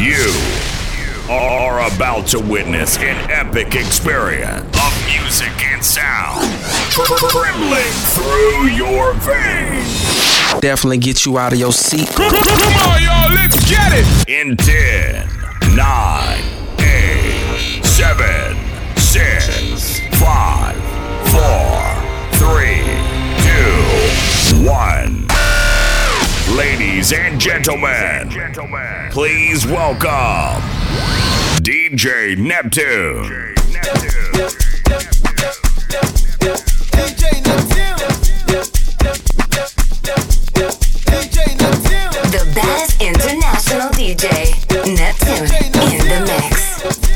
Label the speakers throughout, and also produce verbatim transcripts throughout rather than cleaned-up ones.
Speaker 1: You are about to witness an epic experience of music and sound trembling through your veins.
Speaker 2: Definitely get you out of your seat.
Speaker 1: Come on, y'all, let's get it! In ten, nine, eight, seven, six, five, four, three, two, one. Ladies and gentlemen, please welcome D J Neptune.
Speaker 3: The baddest international D J, Neptune, in the mix.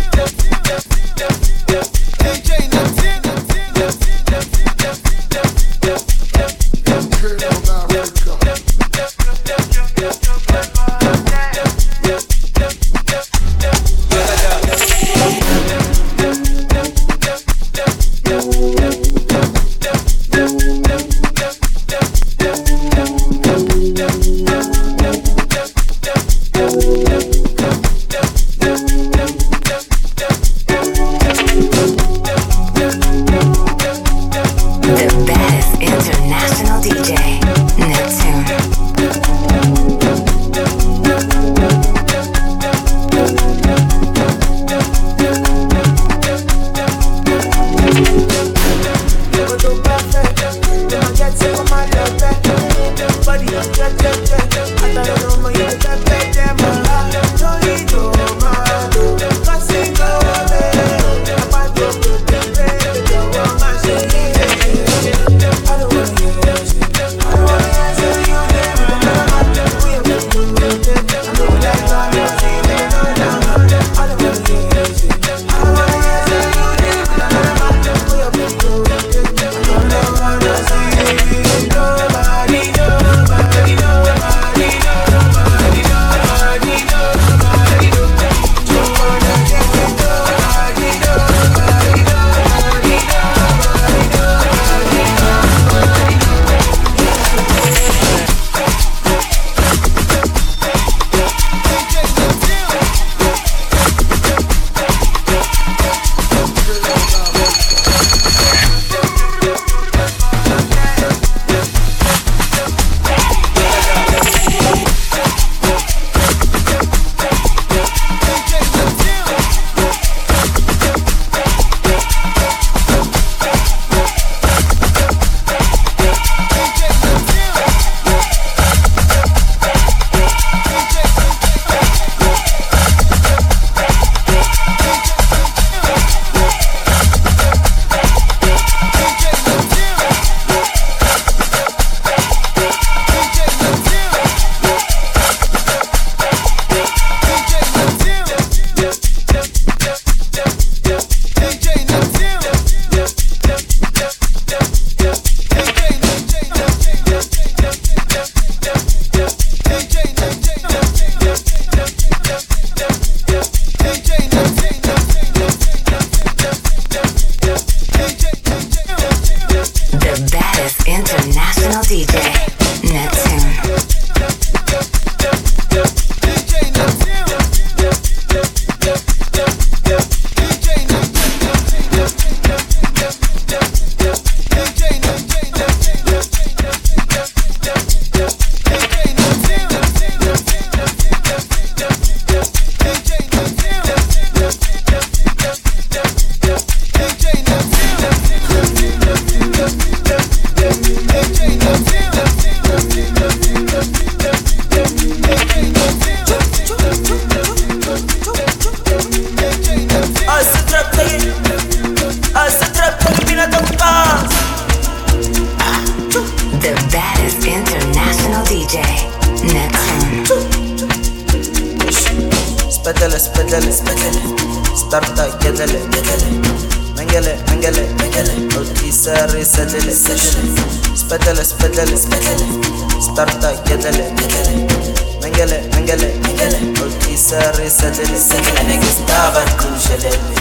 Speaker 4: Spedele, spedele, spedele. Starta, gedele, gedele. Mengele, mengele, mengele. Ultisari, sedele, sedele. Spedele, spedele, spedele. Starta, gedele, gedele. Mengele, mengele, mengele. Ultisari, sedele, sedele. Negi stavar kushelele.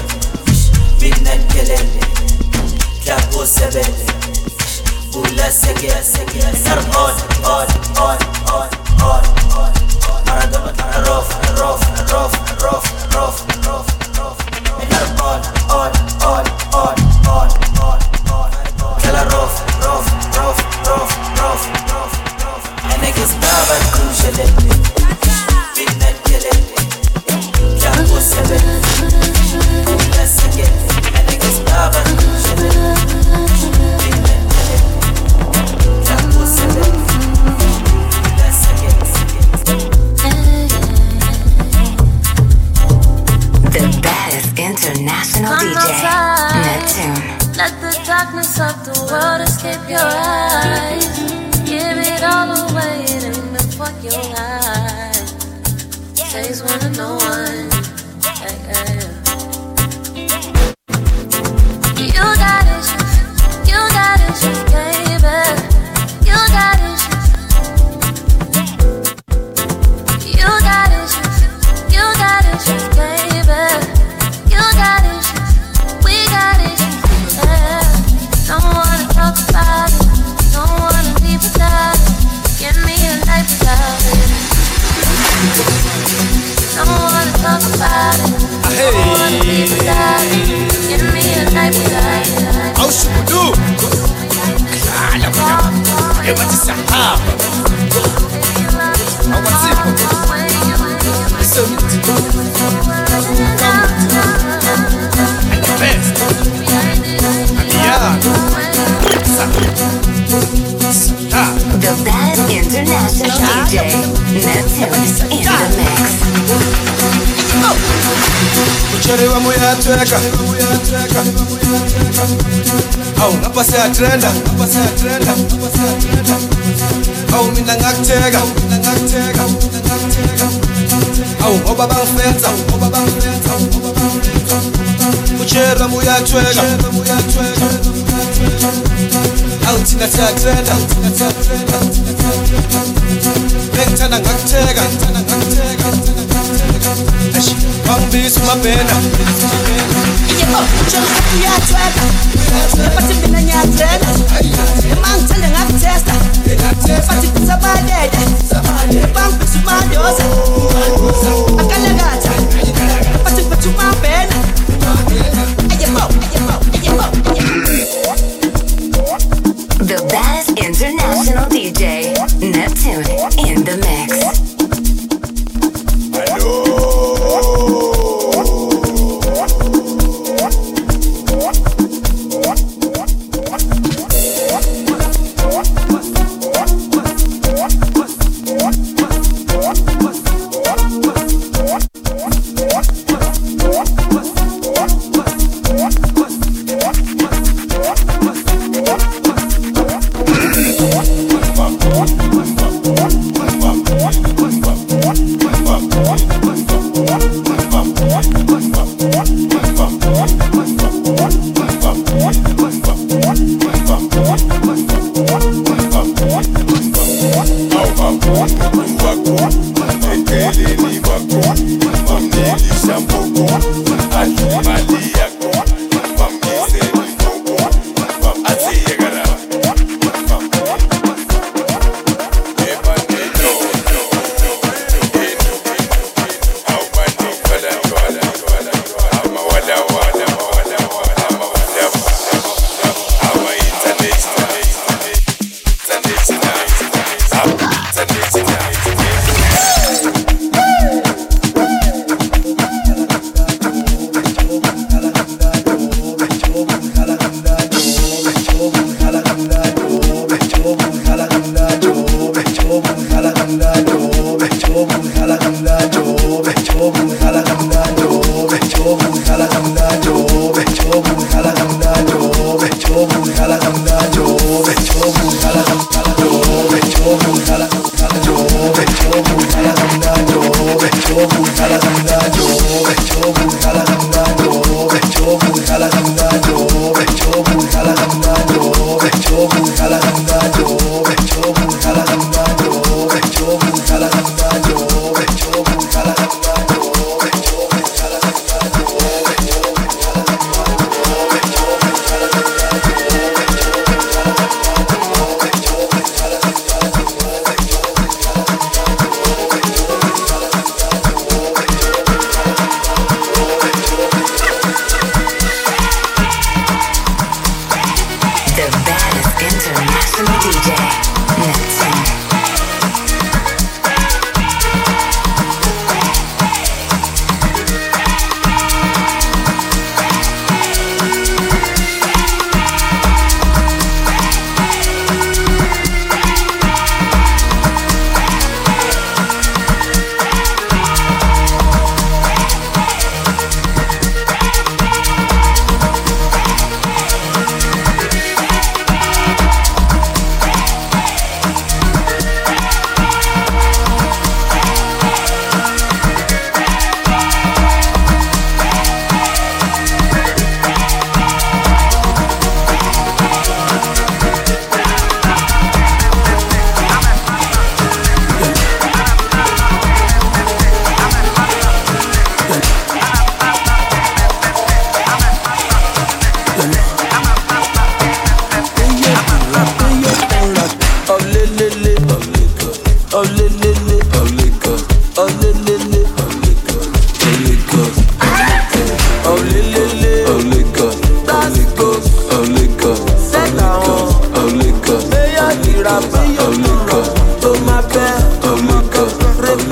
Speaker 4: Binne gelele. Klapo sebele. Ula sege, sege. Sar on, on, on, on, on, on. Maradona, rof, rof, rof.
Speaker 5: your eyes. Give it all away in the fuck your eyes. Taste one of no one. Hey, hey. You got issues. You got issues, baby. You got issues. You got issues. You got issues, baby. You got issues. We got issues. Yeah. Don't wanna talk about it. Don't wanna leave without it. Give me a life without it. Don't wanna talk about it. Don't wanna leave without it. Give me a life without it.
Speaker 6: How should we do? Claro, cabrón. ¿Qué vas a hacer? How was it? Listen. Come. And the best. And yeah.
Speaker 3: The Bad International D J, Neptune in the mix.
Speaker 6: Kuchelewa muyatweka, au ngapase ya trenda, ngapase ya trenda, au mina ngakuteka, mina ngakuteka, au ngoba bangifenza, ngoba bangifenza, kuchelewa muyatweka, au thina siyatrenda, thina siyatrenda, ngithanda ngakuteka, ngithanda ngakuteka, bangibisa umabhena.
Speaker 4: Utsho uyatweka, bathi mina ngiyathela, emangithanda ngakutesta, bathi kusabalele, bangibisa umandoza, akalakatha, bathi bathi umabhena.
Speaker 3: The Bad International D J, Neptune in the mix.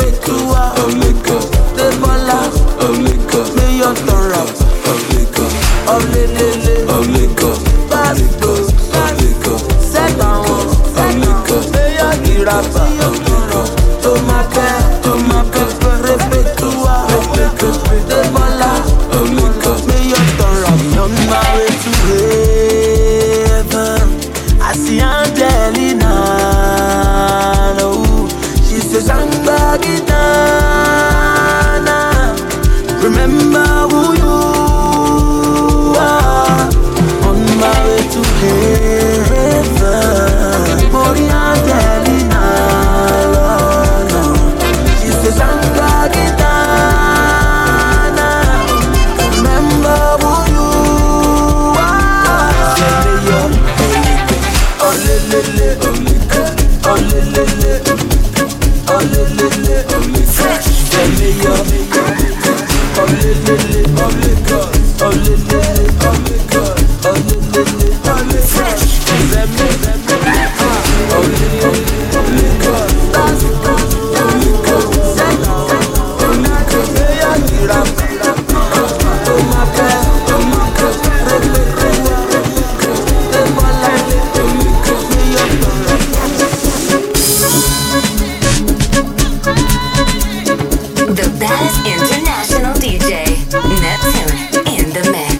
Speaker 7: Repetua, Debola, Mayor Torah, Olelele, Basco, Sebaon, Mayor Girapa, Tomake, Tomake, Repetua, Debola, Mayor Torah. On my way to heaven, I see Angelina. No, she says I'm back in Ghana. Remember who you are. On my way to heaven, Mori Angelina. No, she says I'm back in Ghana. Remember who you are. Oh lelele, oh lelele, oh lelele, fresh, tell me yo. Oh lelele, oh lelele, oh lelele, oh lelele, oh lelele, oh lelele, fresh, tell me. Oh lelele, oh lelele, that's oh lelele, set, oh lelele, yeah, get up, oh my God, oh my God,
Speaker 3: The baddest international D J, Neptune, in the mix.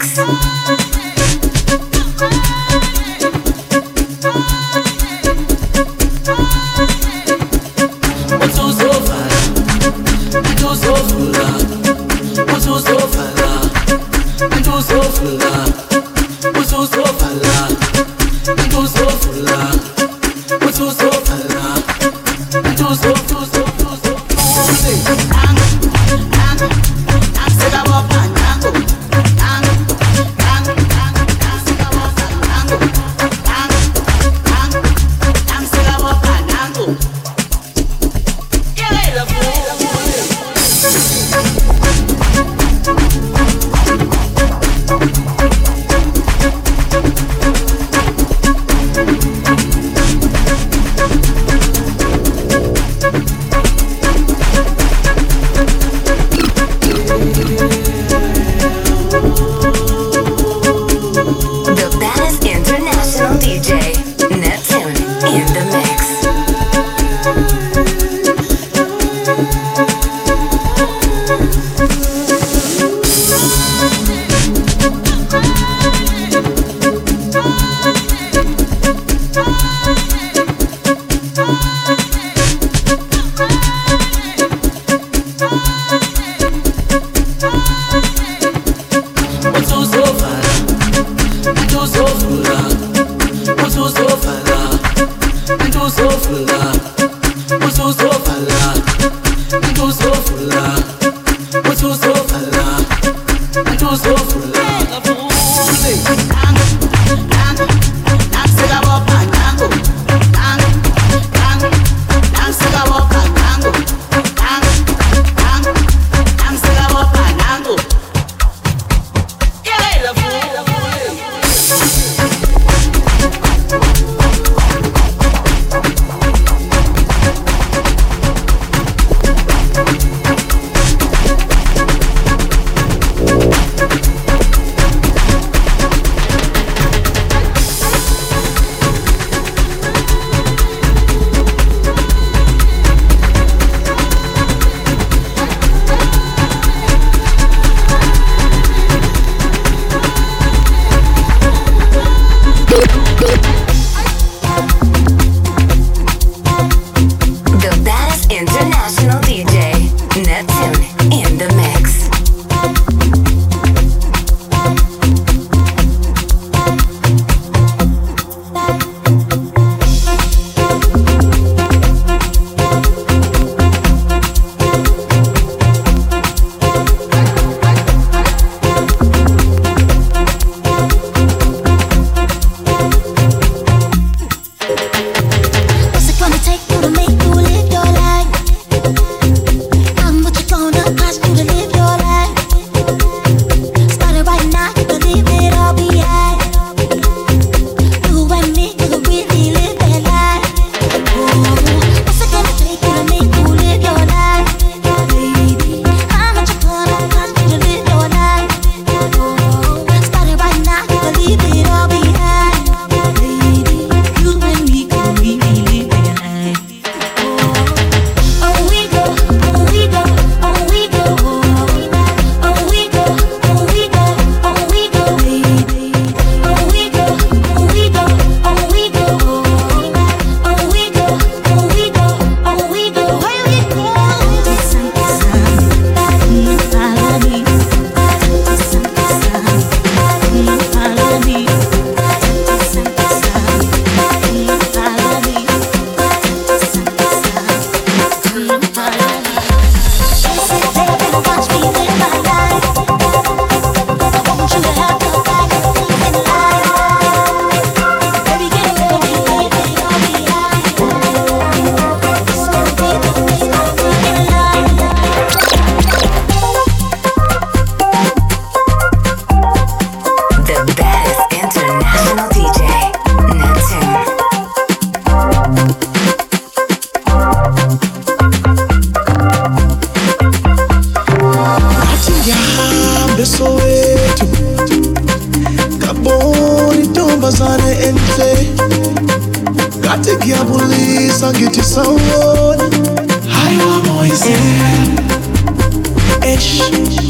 Speaker 8: ngithi sawona hayi wamoyizela eish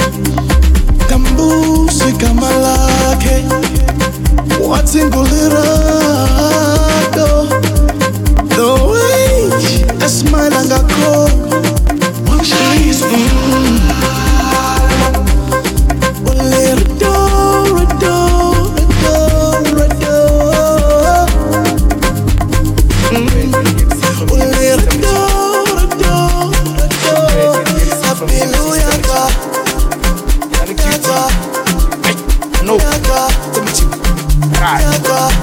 Speaker 8: kambusi igama lakhe wathi ngulirado the way esmile ngakhona wangishayisa ulirado rado rado
Speaker 6: No, right,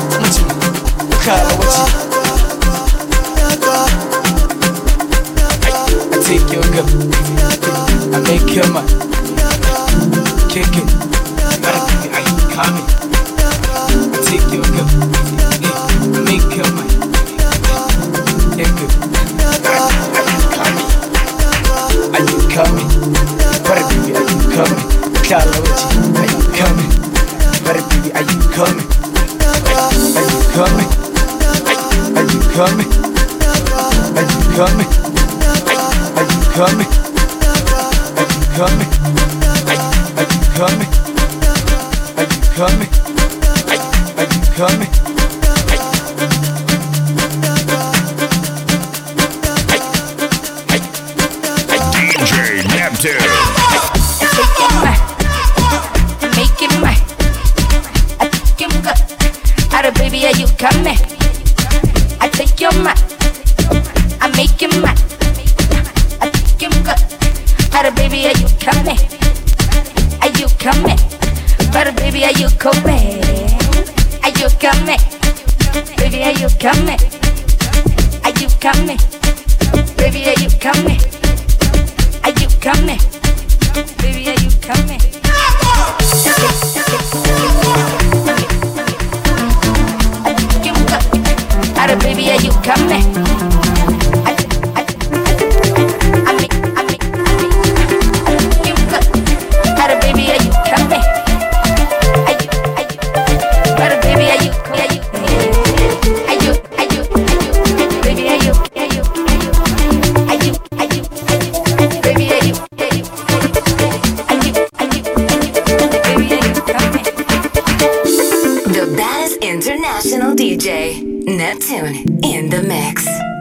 Speaker 6: I take your girl, I make your man, kick it, gotta give it, I coming. I take your girl, I make your man, kick it, are you coming? But baby, are you coming? Clarity, are you coming? But baby, are you coming? Are you coming? Are you coming? Are you coming? Are you coming? Are you coming? Are you coming? Are you coming? Are you coming?
Speaker 1: D J Neptune.
Speaker 5: Baby, are you coming? I take your man, I make you mad. I take you good. But baby, are you coming? Are you coming? But baby, are you coming? Are you coming? Baby, are you coming? Are you coming? Baby, are you coming? Are you coming? Baby, are you coming? Baby, are you coming? I, I, I mean, I mean, I mean, you good. Baby, are you coming? Are you, are you, baby, are you, are you, are you, are you, baby, are you, are you, are you, are you, baby, are you, are you, are you, are you, baby, are you coming?
Speaker 3: The baddest international D J. Neptune in the mix.